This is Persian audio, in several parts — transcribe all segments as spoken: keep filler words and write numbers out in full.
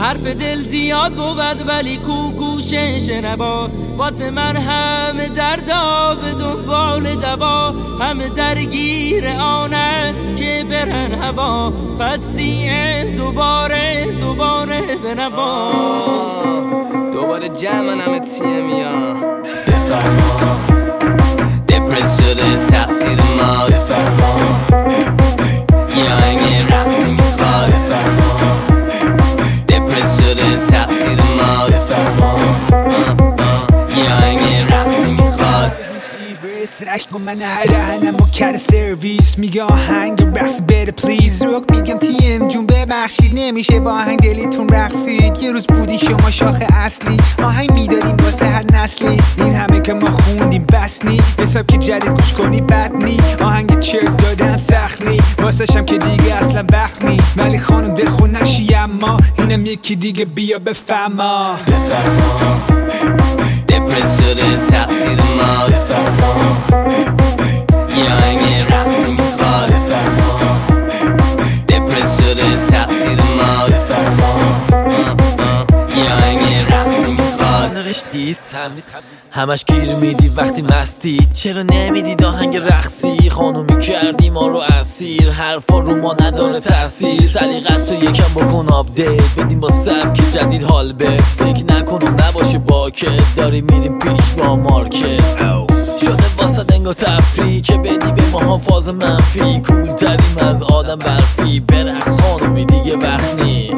حرف دل زیاد بود ولی کو گوشه شنوا، واسه من همه دردا به دنبال دوا، همه درگیر آنه که برن هوا، پس سیه دوباره دوباره بنوا. دوباره جمعن همه تیه میان بفرما دپرس شده تقصیر ما، بفرما یا این رقصی میخواد، بفرما دپرس شده تقصیر ما، بفرما یا این رقصی میخواد. سرش کن من هر دهنم و کر سرویس میگه آهنگ رقص بره پلیز. روک میگم تیم جون ببخشید نمیشه با آهنگ دلیتون رقصید. یه روز بودی شما شاخ اصلی، آهنگ میدادیم واسه هر نسلی. این همه که ما خوندیم بس نی، حساب که جدید گوش کنی بد نی. آهنگ چرک دادن سخت نی، واسه شم که دیگه اصلا بخت نی. ولی خانم دلخون نشی اما اینم یکی دیگه بیا بفهما. بفرما دپرس شده تقصیر ما، بفرما یا این رقصی میخواد، بفرما دپرس شده تقصیر ما، بفرما یا این رقصی میخواد. نرشتید همش گیر میدی وقتی مستید، چرا نمیدید آهنگ رقصی؟ خانومی کردی ما رو اسیر، حرفا رو ما نداره تاثیر. سلیقت تو یکم بکن آپدیت بدیم با سبک جدید حال بد. فکر نکنم نباشه باکت، داری میریم پیش با مارکت. شده واسه دنگ و تفریح که بدی به ما فاز منفی. کول تریم از آدم برفی، برقص خانومی دیگه وقت نی.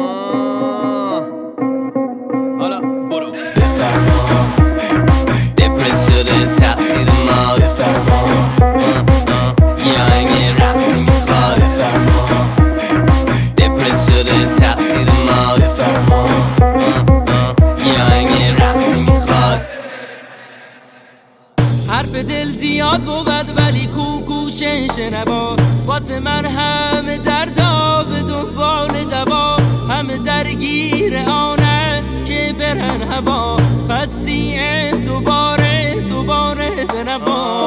حالا برو. بفرما دپرس شده تقصیر ما، بفرما یا این رقصی میخواد، بفرما دپرس شده تقصیر ما، بفرما یا این رقصی میخواد. حرف دل زیاد بود ولی کو گوشه شنوا، واسه من همه دردا به دنبال دوا، همه درگیر آنه که برن هوا، پس سیه دوباره دوباره بنوا.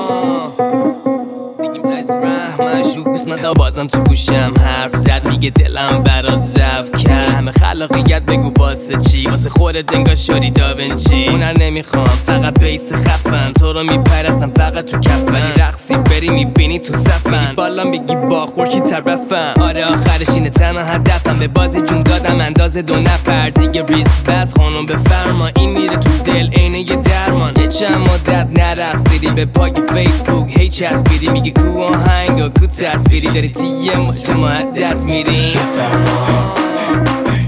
مشروع قسمت ها بازم تو گوشم حرف زد، میگه دلم برات ضعف کرد. همه خلاقیت بگو واسه چی؟ واسه خودت انگار شدی داونچی. هنر نمیخوام فقط بیس خفن، تو رو میپرستم فقط تو کفن. ولی رقصی بری میبینی تو صفن، بالا میگی با خورشی طرفم. آره آخرش اینه تنها هدفم، به بازی جون دادم اندازه دو نفر دیگه. ریسک بس خانم بفرما، این میره تو دل عینه یه درمان. یه چند مدت نرقصیدی به پاک فیسبوک هی چسبیدی، میگه کو آهنگ و کو تصویری، داری تیه ماشه ما دست میریم. بفرما